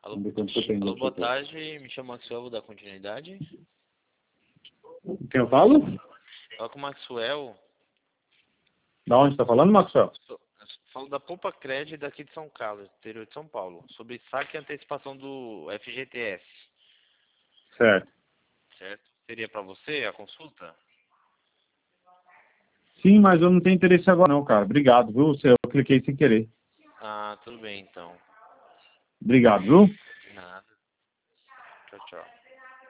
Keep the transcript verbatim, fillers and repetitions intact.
Alô, Vamos ver quanto que eu tenho alô, aqui. boa tarde, me chamo Maxwell, vou dar continuidade. Quem eu falo? Fala com o Maxwell. Da onde está falando, Maxwell? Sou- Falo da Poupa Cred daqui de São Carlos, interior de São Paulo, sobre saque e antecipação do F G T S, Certo. certo? Seria para você a consulta? Sim, mas eu não tenho interesse agora não, cara. Obrigado, viu? Eu cliquei sem querer. Ah, tudo bem então. Obrigado, viu?